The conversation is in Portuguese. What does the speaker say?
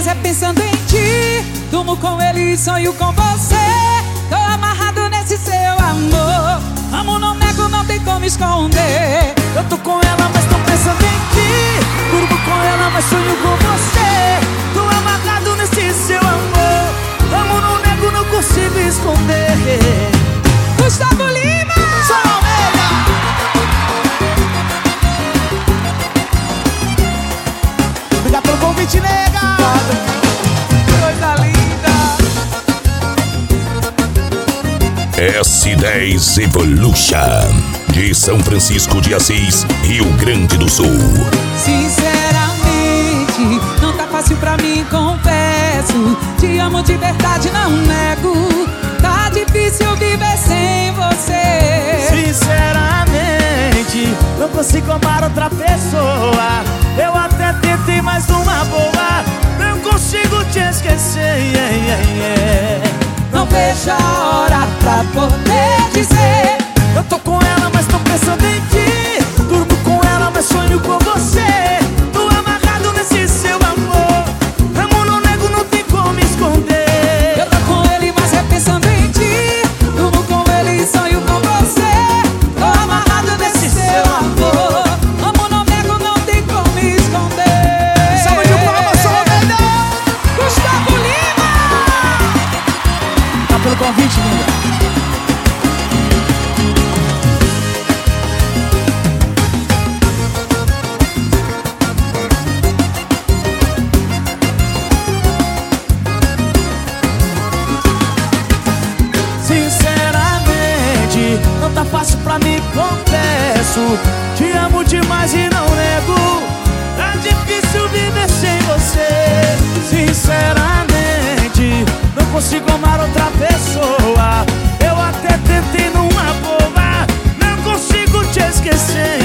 mas é pensando em ti. Durmo com ele e sonho com você. Tô amarrado nesse seu amor. Amo, não nego, não tem como esconder. Eu tô com ela, mas tô pensando em ti. Durmo com ela, mas sonho com você. Tô amarrado nesse seu amor. Amo, não nego, não consigo esconder. Gustavo Lima! Só Almeida! Obrigado pelo convite, nega! Coisa linda! S10 Evolution, de São Francisco de Assis, Rio Grande do Sul. Sinceramente, não tá fácil pra mim, confesso. Te amo de verdade, não nego. Tá difícil viver sem você. Sinceramente, não consigo amar outra pessoa. Eu até tentei, mas numa boa não consigo te esquecer. Não vejo a hora pra poder dizer: eu tô com ela, mas tô pensando em ti. Durmo com ela, mas sonho com você. Tô amarrado nesse seu amor. Amo, não nego, não tem como esconder. eu tô com ele, mas é pensando em ti. Durmo com ele e sonho com você. Tô amarrado nesse seu amor. Amo, não nego, não tem como esconder. Salve de palmas, Só Almeida! Gustavo Lima! Tá pelo convite, linda. Sinceramente, não tá fácil pra mim, confesso. Te amo demais e não nego. Tá difícil viver sem você. Sinceramente, não consigo amar outra pessoa. Eu até tentei numa boa, não consigo te esquecer.